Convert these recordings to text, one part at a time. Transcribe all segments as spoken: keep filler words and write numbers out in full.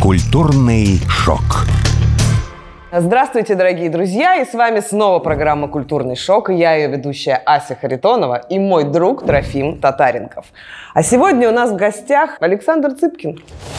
Культурный шок. Здравствуйте, дорогие друзья, и с вами снова программа «Культурный шок», и я ее ведущая Ася Харитонова и мой друг Трофим Татаренков. А сегодня у нас в гостях Александр Цыпкин.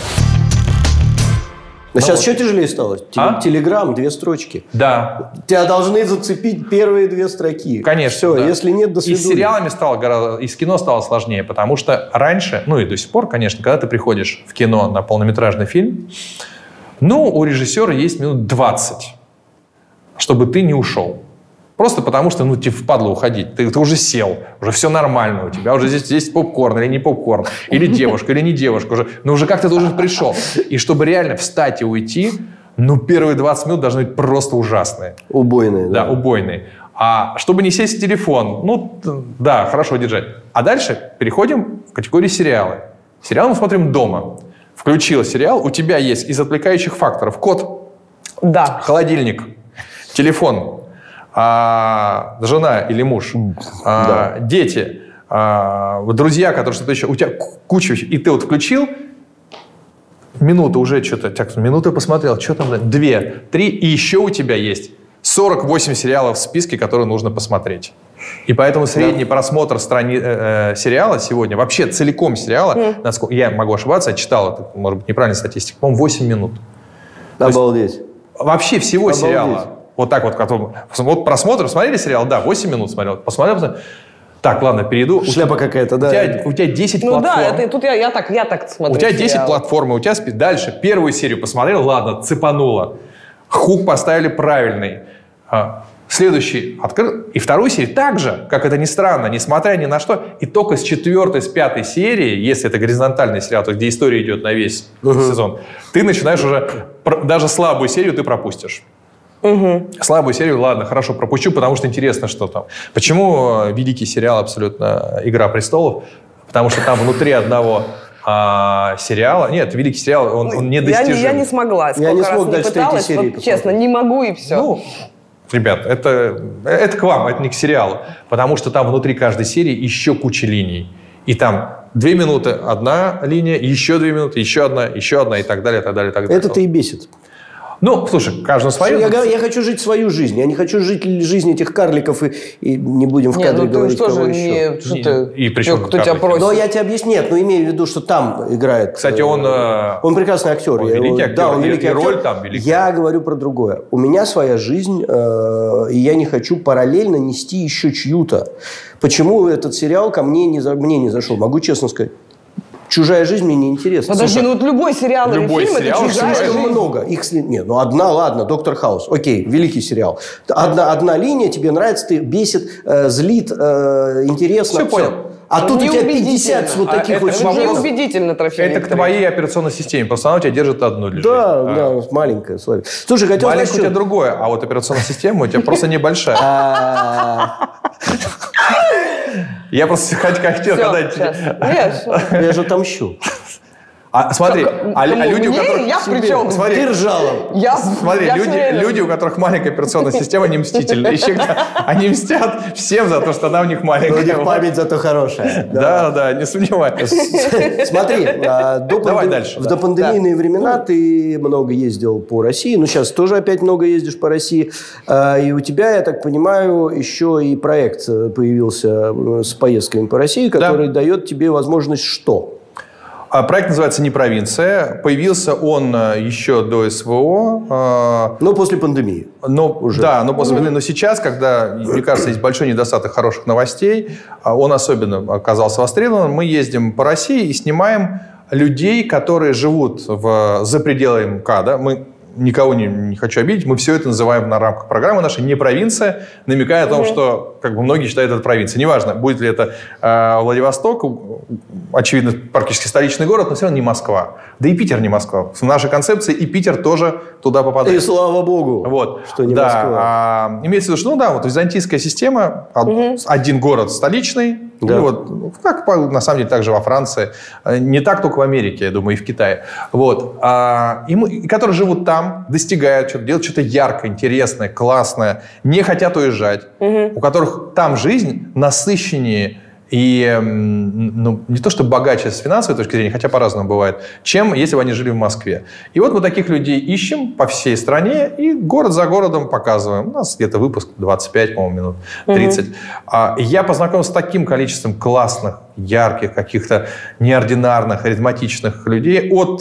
А сейчас что тяжелее стало? А? Телеграм, две строчки. Да. Тебя должны зацепить первые две строки. Конечно. Все, да. Если нет, до свидания. И с сериалами стало гораздо, и с кино стало сложнее, потому что раньше, ну и до сих пор, конечно, когда ты приходишь в кино на полнометражный фильм, ну, у режиссера есть минут двадцать, чтобы ты не ушел. Просто потому что, ну, тебе впадло уходить. Ты, ты уже сел, уже все нормально у тебя. Уже здесь есть попкорн или не попкорн. Или девушка, или не девушка. Уже, ну, уже как-то ты уже пришел. И чтобы реально встать и уйти, ну, первые двадцать минут должны быть просто ужасные. Убойные. Да, да, убойные. А чтобы не сесть в телефон, ну, да, хорошо держать. А дальше переходим в категорию сериалы. Сериал мы смотрим дома. Включил сериал, у тебя есть из отвлекающих факторов кот, Да. холодильник, телефон, а, жена или муж, а, да. дети, а, друзья, которые что-то еще, у тебя куча, и ты вот включил, минута уже что-то, так, минуту посмотрел, что там, две, три, и еще у тебя есть сорок восемь сериалов в списке, которые нужно посмотреть. И поэтому средний да. просмотр страни, э, сериала сегодня, вообще целиком сериала, mm. насколько, я могу ошибаться, я читал, это, может быть, неправильная статистика, по-моему, восемь минут. Обалдеть. Вообще всего Обалдеть. сериала. Вот так вот, потом, вот просмотр, смотрели сериал? Да, восемь минут смотрел. Посмотрел, посмотрел. Так, ладно, перейду. Шляпа у, какая-то, да. У тебя, у тебя десять ну, платформ. Ну да, это, тут я, я, так, я так смотрю. У тебя десять сериалы. платформ, у тебя дальше первую серию посмотрел, ладно, цепануло. Хук поставили правильный. Следующий открыл. И вторую серию так же, как это ни странно, несмотря ни на что, и только с четвертой, с пятой серии, если это горизонтальный сериал, то где история идет на весь uh-huh. сезон, ты начинаешь уже, даже слабую серию ты пропустишь. Угу. Слабую серию, ладно, хорошо, пропущу, потому что интересно, что там. Почему великий сериал абсолютно «Игра престолов»? Потому что там внутри одного а, сериала... Нет, великий сериал, он, он недостижим. Я, я не смогла. Сколько я не раз смог не дальше пыталась, третьей серии вот, честно, не могу и все. Ну, ребят, это, это к вам, это не к сериалу. Потому что там внутри каждой серии еще куча линий. И там две минуты одна линия, еще две минуты, еще одна, еще одна и так далее, и так далее, и так далее. Это-то и бесит. Ну, слушай, каждому свое. Я, я хочу жить свою жизнь. Я не хочу жить жизнь этих карликов и, и не будем в кадре Нет, ну, говорить, кого же не, что и, ты, и причем кто тебя просит? Но я тебе объясню. Нет, ну имею в виду, что там играет. Кстати, он... Он прекрасный актер. Он великий актер. Да, он и, великий и актер. роль там великая. Я говорю про другое. У меня своя жизнь, э, и я не хочу параллельно нести еще чью-то. Почему этот сериал ко мне не, мне не зашел? Могу честно сказать. «Чужая жизнь» мне не интересна. Подожди, ну вот любой сериал любой или фильм сериал, это «Чужая слишком жизнь». много. Их, нет, ну одна, ладно, «Доктор Хаус». Окей, великий сериал. Одна, одна линия тебе нравится, ты бесит, э, злит, э, интересно. Все понял. А Ну, тут у тебя неубедительно. пятьдесят вот А таких это вот Это вопрос- неубедительно, Трофим Это к Викторович. твоей операционной системе. Просто она у тебя держит одну лишь. Да, жизнь. да, маленькая. Славик. Слушай, хотел Маленькая сказать, у тебя что- другое, а вот операционная система у тебя просто небольшая. А, Я просто хотел, Всё, когда... сейчас. Нет, Я же отомщу. А смотри, а, а кому? люди, у Мне? которых... Я при чем? Смотри, Ты ржала. я, Смотри, я люди, всё время- люди, у которых маленькая операционная система, не мстительны. И всегда они мстят всем за то, что она у них У маленькая. них память зато хорошая. Да, да, не сомневаюсь. Смотри, а, до Давай пандем- дальше, в да. допандемийные времена ты много ездил по России. Ну, сейчас тоже опять много ездишь по России. А, И у тебя, я так понимаю, еще и проект появился э, с поездками по России, который дает тебе возможность что? А проект называется «Не провинция». Появился он еще до СВО. Ну, после пандемии. Но, Уже. Да, но, после, но сейчас, когда, мне кажется, есть большой недостаток хороших новостей, он особенно оказался востребован, мы ездим по России и снимаем людей, которые живут в, за пределами МКАДа. Мы никого не, не хочу обидеть, мы все это называем на рамках программы нашей «Не провинция», намекая о том, mm-hmm. что как бы, многие считают это провинцией. Неважно, будет ли это э, Владивосток, очевидно, практически столичный город, но все равно не Москва. Да и Питер не Москва. В нашей концепции и Питер тоже туда попадает. И слава богу, вот. что не да, Москва. А, имеется в виду, что, ну да, вот византийская система, mm-hmm. один город столичный, да. И вот, как на самом деле также во Франции, не так только в Америке, я думаю, и в Китае. Вот. А, и мы, и которые живут там, достигают что-то, делают что-то яркое, интересное, классное, не хотят уезжать, угу. у которых там жизнь насыщеннее и ну, не то, что богаче с финансовой точки зрения, хотя по-разному бывает, чем если бы они жили в Москве. И вот мы таких людей ищем по всей стране и город за городом показываем. У нас где-то выпуск двадцать пять, по-моему, минут, тридцать. Mm-hmm. Я познакомился с таким количеством классных, ярких, каких-то неординарных, харизматичных людей. От,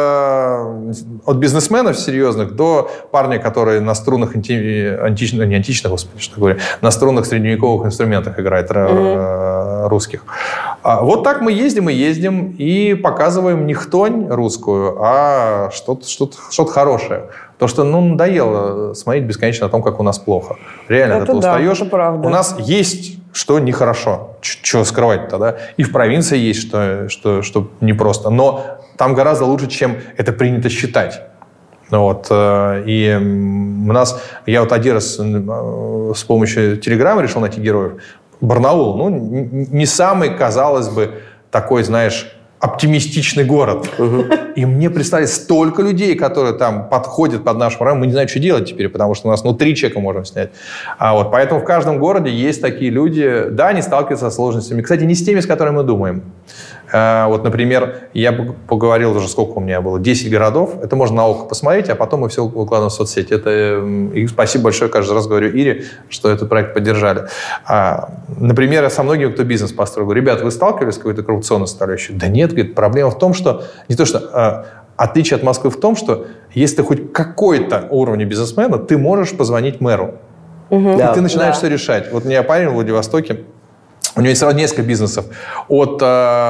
э, от бизнесменов серьезных до парня, который на струнных анти, античных, не античных, господи, что говорю, на струнных средневековых инструментах играет, mm-hmm. русских. Вот так мы ездим и ездим и показываем не хтонь русскую, а что-то, что-то, что-то хорошее. То, что ну, надоело смотреть бесконечно о том, как у нас плохо. Реально, это ты да, устаешь. Это правда. У нас есть, что нехорошо. Чего скрывать-то, да? И в провинции есть, что, что, что непросто. Но там гораздо лучше, чем это принято считать. Вот. И у нас... Я вот один раз с помощью Телеграма решил найти героев. Барнаул, ну, не самый, казалось бы, такой, знаешь, оптимистичный город. Угу. И мне представили столько людей, которые там подходят под нашу программу. Мы не знаем, что делать теперь, потому что у нас, ну, три чека можем снять. А вот, поэтому в каждом городе есть такие люди. Да, они сталкиваются со сложностями. Кстати, не с теми, с которыми мы думаем. А, вот, например, я поговорил уже, сколько у меня было, десять городов. Это можно на око посмотреть, а потом мы все выкладываем в соцсети. Это, и спасибо большое, каждый раз говорю Ире, что этот проект поддержали. А, например, я со многими, кто бизнес построил, говорю: ребята, вы сталкивались с какой-то коррупционной составляющей? Да нет, говорит, проблема в том, что не то, что а, отличие от Москвы в том, что если ты хоть какой-то уровень бизнесмена, ты можешь позвонить мэру. Угу. И да, ты начинаешь да. все решать. Вот у меня парень в Владивостоке, у него есть сразу несколько бизнесов. От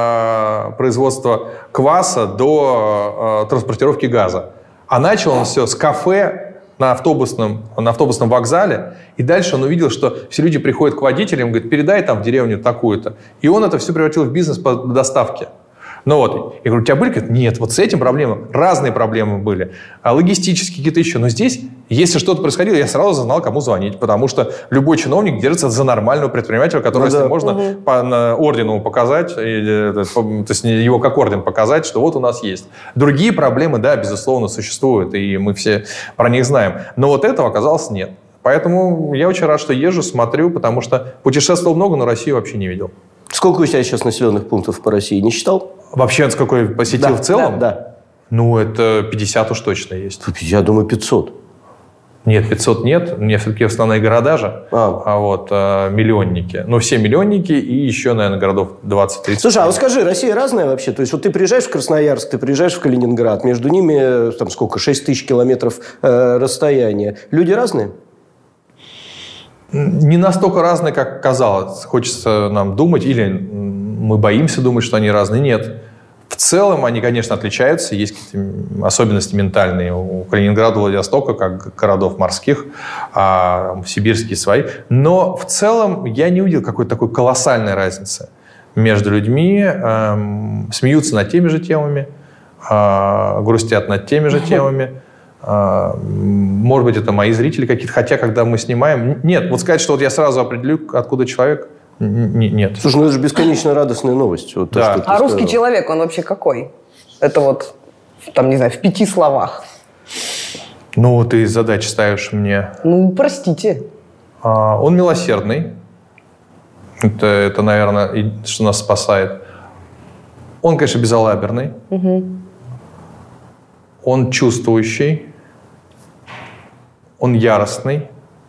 э, производства кваса до э, транспортировки газа. А начал он все с кафе на автобусном, на автобусном вокзале. И дальше он увидел, что все люди приходят к водителям, говорят: передай там в деревню такую-то. И он это все превратил в бизнес по доставке. Ну вот, я говорю: у тебя были? Говорит: нет, вот с этим проблемы, разные проблемы были, а логистические какие-то еще. Но здесь, если что-то происходило, я сразу знал, кому звонить, потому что любой чиновник держится за нормального предпринимателя, который, ну, если да. можно, угу. по на ордену показать, или, то есть его как орден показать, что вот у нас есть. Другие проблемы, да, безусловно, существуют, и мы все про них знаем. Но вот этого оказалось нет. Поэтому я очень рад, что езжу, смотрю, потому что путешествовал много, но Россию вообще не видел. Сколько у тебя сейчас населенных пунктов по России? Не считал? Вообще, сколько я посетил да, в целом? Да, да. Ну, это пятьдесят уж точно есть. Я думаю, пятьсот. Нет, пятьсот нет. У меня все-таки основные города же. А. А вот а, миллионники. Ну, все миллионники и еще, наверное, городов двадцать-тридцать. Слушай, а вот скажи, Россия разная вообще? То есть, вот ты приезжаешь в Красноярск, ты приезжаешь в Калининград. Между ними, там, сколько, шесть тысяч километров э, расстояния. Люди разные? Не настолько разные, как казалось. Хочется нам думать, или мы боимся думать, что они разные. Нет. В целом они, конечно, отличаются. Есть какие-то особенности ментальные у Калининграда, Владивостока, как городов морских, а сибирские свои. Но в целом я не увидел какой-то такой колоссальной разницы между людьми. Эм, смеются над теми же темами, э, грустят над теми же темами. Может быть, это мои зрители какие-то. Хотя, когда мы снимаем... Нет, вот сказать, что вот я сразу определю, откуда человек... Нет. Слушай, ну это же бесконечно радостная новость. Вот да. то, а русский сказал. Человек, он вообще какой? Это вот, там, не знаю, в пяти словах. Ну, ты задачи ставишь мне. Ну, простите. А, он милосердный. Это, это, наверное, что нас спасает. Он, конечно, безалаберный. Угу. Он чувствующий, он яростный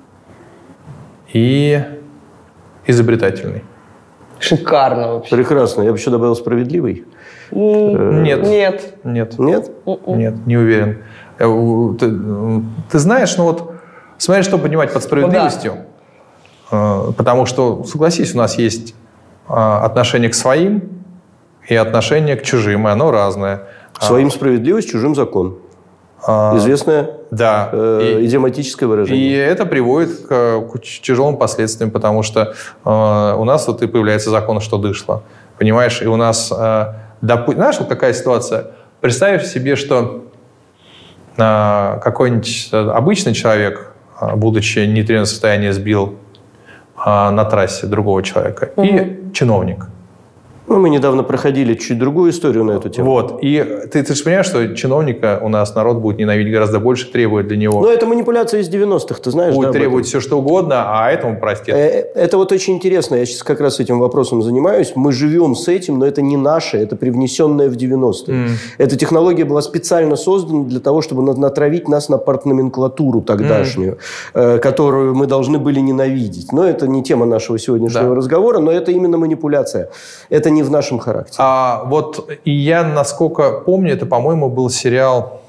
и изобретательный. Шикарно вообще. Прекрасно. Я бы еще добавил справедливый. Нет. Нет. Нет. Нет? Нет, не уверен. Ты, ты знаешь, ну вот, смотри, что понимать под справедливостью. Да. Потому что, согласись, у нас есть отношение к своим и отношение к чужим, и оно разное. Своим справедливость, чужим закон. А, Известное да. э, и, идиоматическое выражение. И это приводит к, к тяжелым последствиям, потому что э, у нас вот и появляется закон, что дышло. Понимаешь? И у нас... Э, доп... Знаешь, вот какая ситуация? Представь себе, что э, какой-нибудь обычный человек, э, будучи в нетрезвом состоянии, сбил э, на трассе другого человека. Угу. И чиновник. Ну, мы недавно проходили чуть другую историю на эту тему. Вот. И ты, ты же понимаешь, что чиновника у нас народ будет ненавидеть гораздо больше, требует для него. Но это манипуляция из девяностых, ты знаешь, будет да? Будет требовать все, что угодно, а этому простит. Это вот очень интересно. Я сейчас как раз этим вопросом занимаюсь. Мы живем с этим, но это не наше, это привнесенное в девяностые. Mm. Эта технология была специально создана для того, чтобы натравить нас на партноменклатуру тогдашнюю, mm. которую мы должны были ненавидеть. Но это не тема нашего сегодняшнего да. разговора, но это именно манипуляция. Это не в нашем характере. А вот и я, насколько помню, это, по-моему, был сериал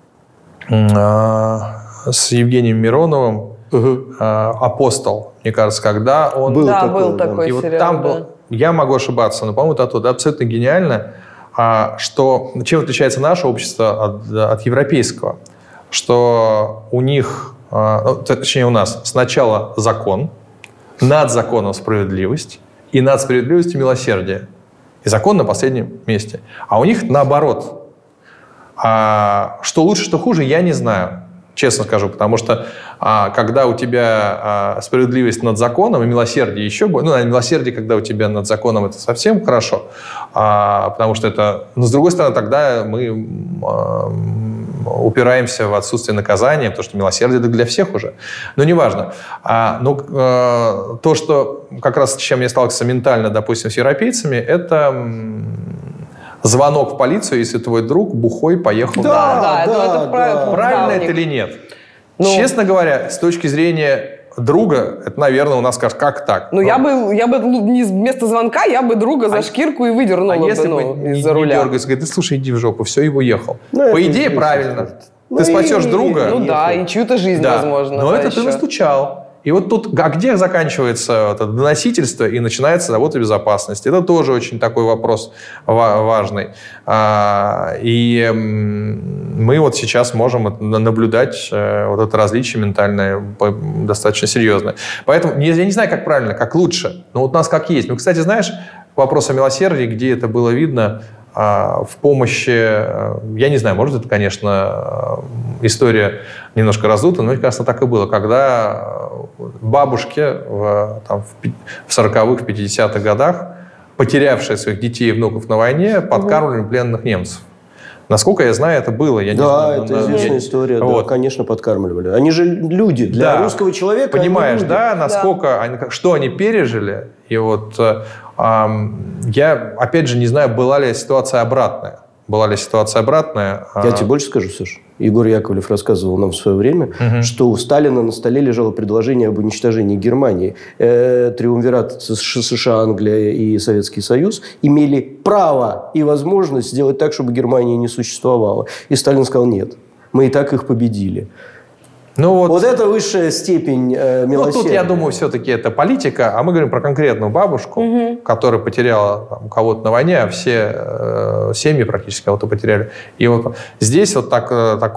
э, с Евгением Мироновым угу. э, «Апостол», мне кажется, когда он... Был да, такой, был такой и сериал. Вот там да. был, я могу ошибаться, но, по-моему, это оттуда абсолютно гениально, а, что чем отличается наше общество от, от европейского, что у них, а, точнее у нас, сначала закон, над законом справедливость, и над справедливостью милосердие. И закон на последнем месте. А у них наоборот. А что лучше, что хуже, я не знаю. Честно скажу. Потому что а, когда у тебя а, справедливость над законом, и милосердие еще больше... Ну, милосердие, когда у тебя над законом, это совсем хорошо. А, потому что это... Но, с другой стороны, тогда мы а, упираемся в отсутствие наказания, потому что милосердие это для всех уже. Но неважно. А, но а, то, что как раз с чем я сталкивался ментально, допустим, с европейцами, это... звонок в полицию, если твой друг бухой поехал да, на... Да, да, ну, это да. правильно, Правильно правильно это или нет? Ну, Честно говоря, с точки зрения друга, это, наверное, у нас скажут, как так? Ну, я бы, я бы не вместо звонка, я бы друга за а, шкирку и выдернула а бы, если ну, бы из-за руля. дергается, говорит, да слушай, иди в жопу, все, и уехал. Ну, По идее, правильно. Ну, ты спасешь и, друга. Ну да, и чью-то жизнь, да. возможно. Но да, это еще. ты настучал. И вот тут, а где заканчивается это доносительство и начинается работа безопасности? Это тоже очень такой вопрос важный. И мы вот сейчас можем наблюдать вот это различие ментальное достаточно серьезное. Поэтому я не знаю, как правильно, как лучше. Но вот у нас как есть. Ну, кстати, знаешь, вопрос о милосердии, где это было видно, в помощи, я не знаю, может, это, конечно, история немножко раздута, но, мне кажется, так и было, когда бабушки в, там, в сороковых, в пятидесятых годах, потерявшие своих детей и внуков на войне, подкармливали пленных немцев. Насколько я знаю, это было. Я да, не знаю, это но, известная я... история. Вот. Да, конечно, подкармливали. Они же люди. Для да. русского человека понимаешь, они люди. да, насколько, да. Они, что они пережили. И вот э, э, я, опять же, не знаю, была ли ситуация обратная. Была ли ситуация обратная? Я тебе больше скажу, Саша. Егор Яковлев рассказывал нам в свое время, угу. что у Сталина на столе лежало предложение об уничтожении Германии. Э, триумвират США, Англия и Советский Союз имели право и возможность сделать так, чтобы Германия не существовала. И Сталин сказал, нет, мы и так их победили. Ну, вот, вот это высшая степень э, милосердия. Ну, тут, я думаю, все-таки это политика, а мы говорим про конкретную бабушку, угу. которая потеряла там, кого-то на войне, а все э, семьи практически кого-то потеряли. И вот здесь вот так,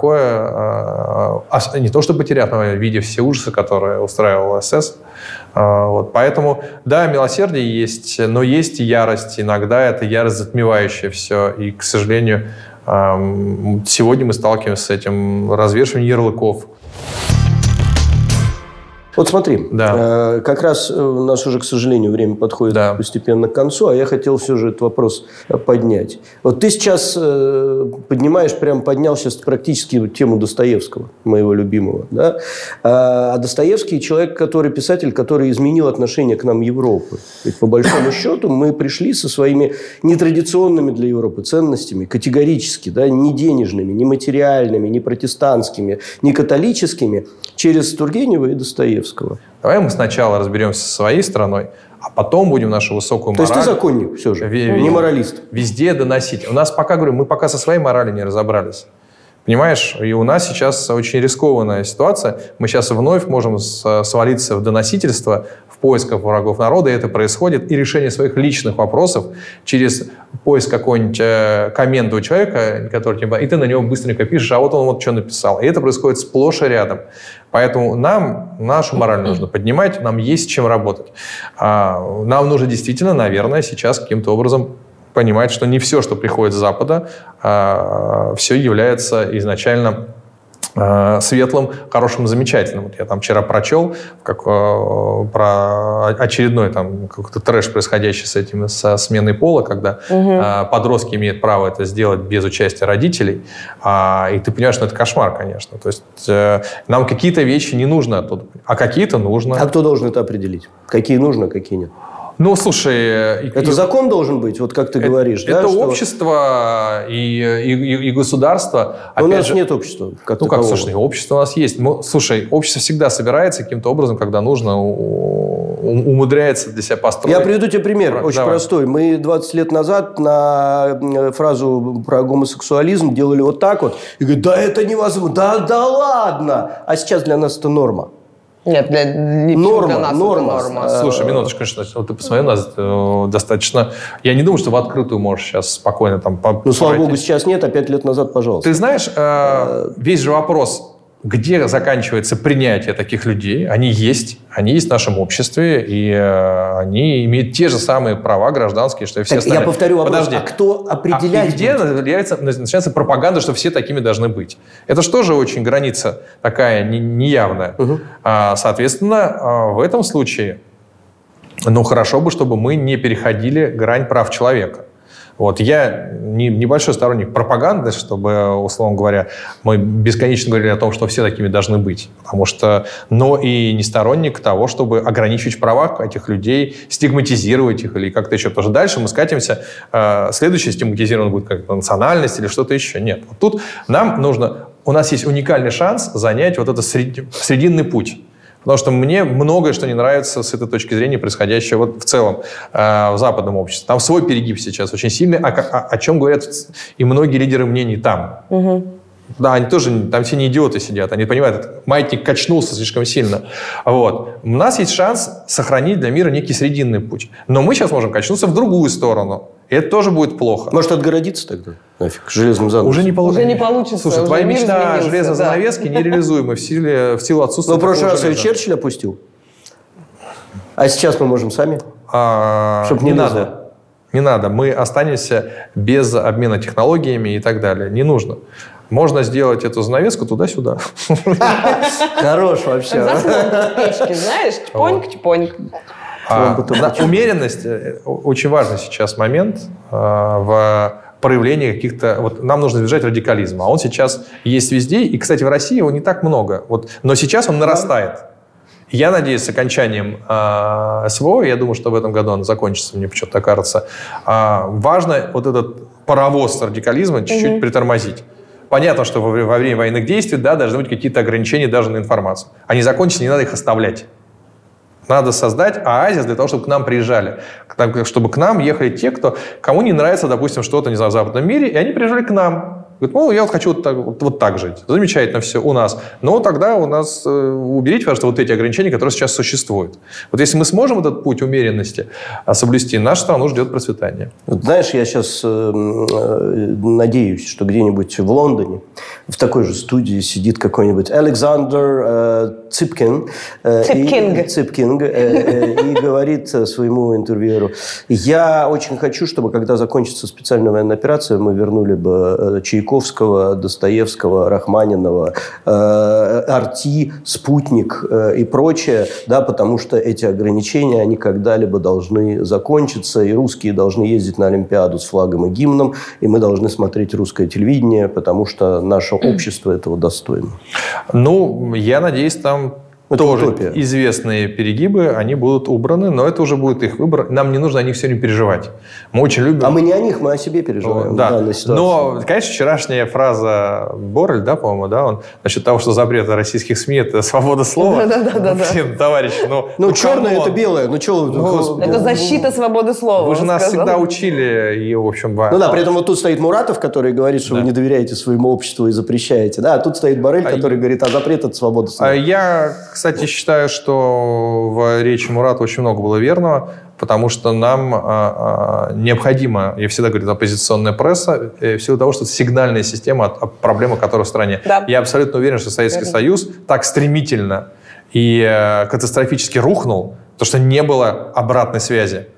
такое, э, не то что потеряв, но видя все ужасы, которые устраивал СС. Э, вот, поэтому, да, милосердие есть, но есть и ярость. Иногда это ярость, затмевающая все. И, к сожалению, э, сегодня мы сталкиваемся с этим развешиванием ярлыков. Вот смотри, да. э, как раз у нас уже, к сожалению, время подходит да. постепенно к концу, а я хотел все же этот вопрос поднять. Вот ты сейчас э, поднимаешь, прям поднял сейчас практически тему Достоевского, моего любимого. Да? А Достоевский человек, который писатель, который изменил отношение к нам Европы. Ведь по большому счету мы пришли со своими нетрадиционными для Европы ценностями, категорически, да, не денежными, не материальными, не протестантскими, не католическими, через Тургенева и Достоевского. Давай мы сначала разберемся со своей страной, а потом будем нашу высокую мораль... То есть ты законник все же, ви- не моралист. Везде доносить. У нас пока, говорю, мы пока со своей моралью не разобрались. Понимаешь? И у нас сейчас очень рискованная ситуация. Мы сейчас вновь можем свалиться в доносительство, в поисках врагов народа, и это происходит, и решение своих личных вопросов через поиск какой-нибудь э, комменты у человека, который тебе, и ты на него быстренько пишешь, а вот он вот что написал. И это происходит сплошь и рядом. Поэтому нам нашу мораль нужно поднимать, нам есть с чем работать. А, нам нужно действительно, наверное, сейчас каким-то образом понимать, что не все, что приходит с Запада, а, все является изначально светлым, хорошим, замечательным. Вот я там вчера прочел как, э, про очередной там, какой-то трэш, происходящий с этим, со сменой пола, когда угу. э, подростки имеют право это сделать без участия родителей. А, и ты понимаешь, что это кошмар, конечно. То есть э, нам какие-то вещи не нужно оттуда, а какие-то нужно. А кто должен это определить? Какие нужно, какие нет? Ну, слушай... Это и, закон должен быть, вот как ты это, говоришь. Это да, общество и, и, и государство. Но у нас же, нет общества. Как ну, такового. как, слушай, общество у нас есть. Мы, слушай, общество всегда собирается каким-то образом, когда нужно, умудряется для себя построить. Я приведу тебе пример, Про... очень Давай. простой. Мы двадцать лет назад на фразу про гомосексуализм делали вот так вот. И говорят, да это невозможно, да, да ладно. А сейчас для нас это норма. Нет, для, норма, для нас норма. это норма. Слушай, минуточку, вот ты посмотри, у нас э, достаточно... Я не думаю, что в открытую можешь сейчас спокойно там... Ну, слава богу, сейчас нет, а пять лет назад, пожалуйста. Ты знаешь, э, весь же вопрос, где заканчивается принятие таких людей, они есть, они есть в нашем обществе, и э, они имеют те же самые права гражданские, что и все так, остальные. Я повторю вопрос, Подожди. а кто определяет? А где начинается, начинается пропаганда, что все такими должны быть? Это же тоже очень граница такая не, неявная. Угу. А, соответственно, в этом случае, ну, хорошо бы, чтобы мы не переходили грань прав человека. Вот. Я не, небольшой сторонник пропаганды, чтобы, условно говоря, мы бесконечно говорили о том, что все такими должны быть. Потому что, но и не сторонник того, чтобы ограничивать права этих людей, стигматизировать их или как-то еще. Потому что дальше мы скатимся, э, следующее стигматизировано будет как национальность или что-то еще. Нет. Вот тут нам нужно... У нас есть уникальный шанс занять вот этот сред, срединный путь. Потому что мне многое, что не нравится с этой точки зрения происходящего вот в целом э, в западном обществе. Там свой перегиб сейчас очень сильный, о, о, о чем говорят и многие лидеры мнений там. Угу. Да, они тоже, там все не идиоты сидят, они понимают, этот маятник качнулся слишком сильно. Вот. У нас есть шанс сохранить для мира некий срединный путь. Но мы сейчас можем качнуться в другую сторону. И это тоже будет плохо. Может, отгородиться тогда? Нафиг, железным занавесом. Уже не, полу... уже не получится. Слушай, уже твоя мечта о железной да. занавеске нереализуема в силе, в силу отсутствия. Но в прошлый раз железа. и Черчилль опустил. А сейчас мы можем сами? А, Чтоб не не надо. лезло. Не надо. Мы останемся без обмена технологиями и так далее. Не нужно. Можно сделать эту занавеску туда-сюда. Хорош вообще. Печки, знаешь, чпоньк-чпоньк. А, умеренность очень важный сейчас момент а, в проявлении каких-то... Вот нам нужно избежать радикализма. А он сейчас есть везде. И, кстати, в России его не так много. Вот, но сейчас он нарастает. Я надеюсь, с окончанием э, СВО, я думаю, что в этом году он закончится, мне почему-то кажется, э, важно вот этот паровоз радикализма чуть-чуть угу. притормозить. Понятно, что во, во время военных действий да, должны быть какие-то ограничения даже на информацию. Они закончатся, не надо их оставлять. Надо создать оазис для того, чтобы к нам приезжали. Чтобы к нам ехали те, кто, кому не нравится, допустим, что-то не знаю, в западном мире, и они приезжали к нам. Говорит, ну, я вот хочу вот так, вот, вот так жить. Замечательно все у нас. Но тогда у нас э, уберите, пожалуйста, вот эти ограничения, которые сейчас существуют. Вот если мы сможем этот путь умеренности соблюсти, нашу страну ждет процветание. Вот, знаешь, я сейчас э, э, надеюсь, что где-нибудь в Лондоне в такой же студии сидит какой-нибудь Александр э, Ципкин. Э, Ципкинг. И, Ципкинг. Э, э, и говорит своему интервьюеру, я очень хочу, чтобы, когда закончится специальная военная операция, мы вернули бы чайку Чайковского, Достоевского, Рахманинова, э, Арти, Спутник э, и прочее, да, потому что эти ограничения, они когда-либо должны закончиться, и русские должны ездить на Олимпиаду с флагом и гимном, и мы должны смотреть русское телевидение, потому что наше общество этого достойно. Ну, я надеюсь, там... Это тоже утопия. Известные перегибы, они будут убраны, но это уже будет их выбор. Нам не нужно о них все время переживать. Мы очень любим... А мы не о них, мы о себе переживаем да. в данной ситуации. Но, конечно, вчерашняя фраза Боррель, да, по-моему, да, он насчет того, что запрет российских СМИ – это свобода слова. Да-да-да. Товарищ, ну... Ну, черное – это белое. Ну, что... Ну, это защита свободы слова. Вы же нас сказал. Всегда учили, и, в общем... Ну да, при этом вот тут стоит Муратов, который говорит, что да. вы не доверяете своему обществу и запрещаете. Да, а тут стоит Боррель, который а говорит, а запрет – это свобода слова. Я, кстати, считаю, что в речи Мурата очень много было верного, потому что нам а, а, необходимо, я всегда говорю, оппозиционная пресса, в силу того, что это сигнальная система от, от проблемы, которая в стране. Да. Я абсолютно уверен, что Советский Верно. Союз так стремительно и э, катастрофически рухнул, потому что не было обратной связи.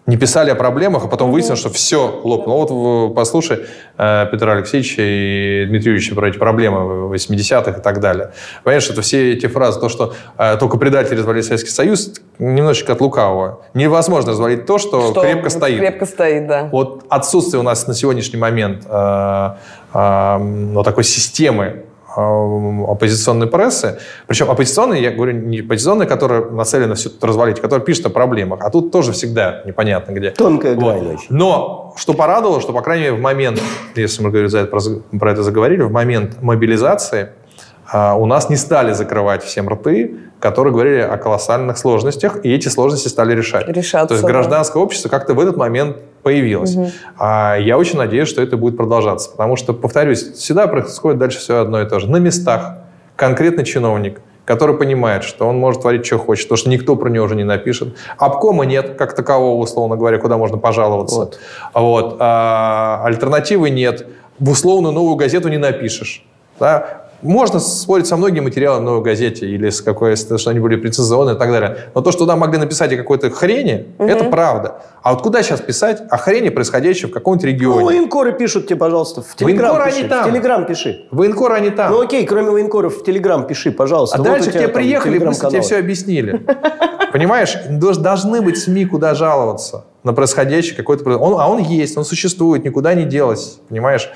не писали о проблемах, а потом выяснилось, что все лопнуло. Вот послушай э, Петра Алексеевича и Дмитрия Юрьевича про эти проблемы восьмидесятых и так далее. Понимаешь, это все эти фразы, то, что э, только предатели развалили Советский Союз, немножечко от лукавого. Невозможно развалить то, что, что крепко стоит. Крепко стоит, да. Вот отсутствие у нас на сегодняшний момент э, э, ну, такой системы оппозиционной прессы. Причем оппозиционные, я говорю, не оппозиционные, которые нацелены все тут развалить, которые пишут о проблемах. А тут тоже всегда непонятно где. Тонкая грань. Вот. Но что порадовало, что, по крайней мере, в момент, если мы говорили, про, про это заговорили, в момент мобилизации а, у нас не стали закрывать всем рты, которые говорили о колоссальных сложностях, и эти сложности стали решать. Решаться, То есть гражданское да. общество как-то в этот момент появилось. Угу. А я очень надеюсь, что это будет продолжаться. Потому что, повторюсь, всегда происходит дальше все одно и то же. На местах конкретный чиновник, который понимает, что он может творить, что хочет, потому что никто про него уже не напишет. Обкома нет, как такового, условно говоря, куда можно пожаловаться. Вот. Вот. А, альтернативы нет. В условную новую газету не напишешь. Да? Можно спорить со многими материалами в «Новой газете» или с какой-то что-нибудь прецизионное и так далее. Но то, что туда могли написать о какой-то хрени, угу. это правда. А вот куда сейчас писать о хрени, происходящей в каком-нибудь регионе? Ну, военкоры пишут тебе, пожалуйста, в Телеграм пиши. Они там. В Телеграм пиши. Военкоры они там. Ну окей, кроме военкоров, в Телеграм пиши, пожалуйста. А вот дальше к тебе приехали, быстро тебе все объяснили. Понимаешь? Должны быть СМИ, куда жаловаться на происходящее какой-то... Он, а он есть, он существует, никуда не делось, понимаешь?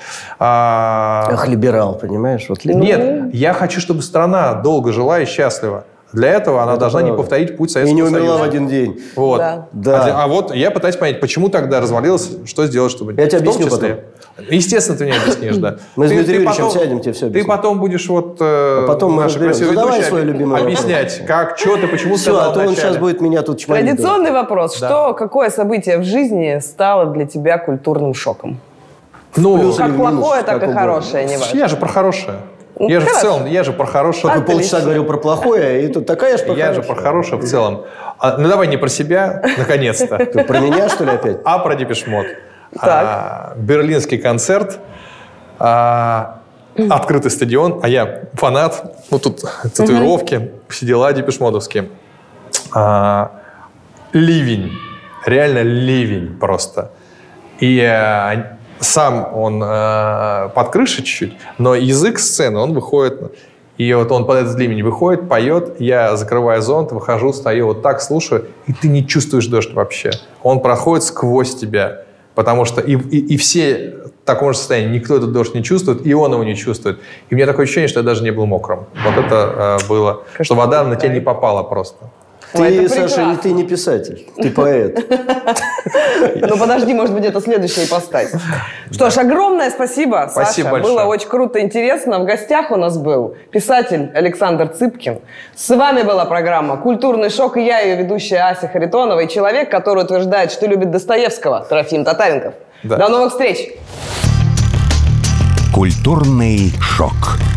А... Ах, либерал, понимаешь? Вот либерал. Нет, я хочу, чтобы страна долго жила и счастлива. Для этого она это должна правда. не повторить путь Советского Союза. И не умерла в один день. Вот. Да. Да. А, для, а вот я пытаюсь понять, почему тогда развалилось, что сделать, чтобы... Я тебе в том объясню числе, потом. Естественно, ты мне объяснишь, да. Мы с ты, Дмитрием ты Юрьевичем потом, сядем, тебе все объясним. Ты потом будешь вот а потом нашей красивой Задавай свой любимый объяснять, вопрос. как, что ты, почему все, сказал а то он сейчас будет меня тут чморить. Традиционный вопрос. Да. Что, какое событие в жизни стало для тебя культурным шоком? Ну, Плюс как или минус, плохое, так как и угодно. хорошее, не важно. Я же про хорошее. Ну, я же хорошо. в целом, я же про хорошее. Только полчаса говорил про плохое, и тут такая же про Я хорошее. же про хорошее в целом. А, ну давай не про себя, наконец-то. Ты про меня, что ли, опять? А про Депеш Мод. Так. А, берлинский концерт, а, открытый стадион, а я фанат, ну тут татуировки, все дела депешмодовские. А, ливень, реально ливень просто. И а, сам он а, под крышей чуть-чуть, но язык сцены, он выходит... И вот он под этот ливень выходит, поет, я закрываю зонт, выхожу, стою, вот так слушаю, и ты не чувствуешь дождь вообще. Он проходит сквозь тебя, потому что и, и, и все в таком же состоянии, никто этот дождь не чувствует, и он его не чувствует. И у меня такое ощущение, что я даже не был мокрым. Вот это э, было, Конечно, что вода на тебя не попала просто. Ты, Саша, ты не писатель, ты поэт. Ну, подожди, может быть, это следующая ипостась. Что ж, огромное спасибо, Спасибо Саша. большое. Было очень круто, интересно. В гостях у нас был писатель Александр Цыпкин. С вами была программа «Культурный шок», и я, ее ведущая Ася Харитонова, и человек, который утверждает, что любит Достоевского, Трофим Татаринков. Да. До новых встреч! Культурный шок.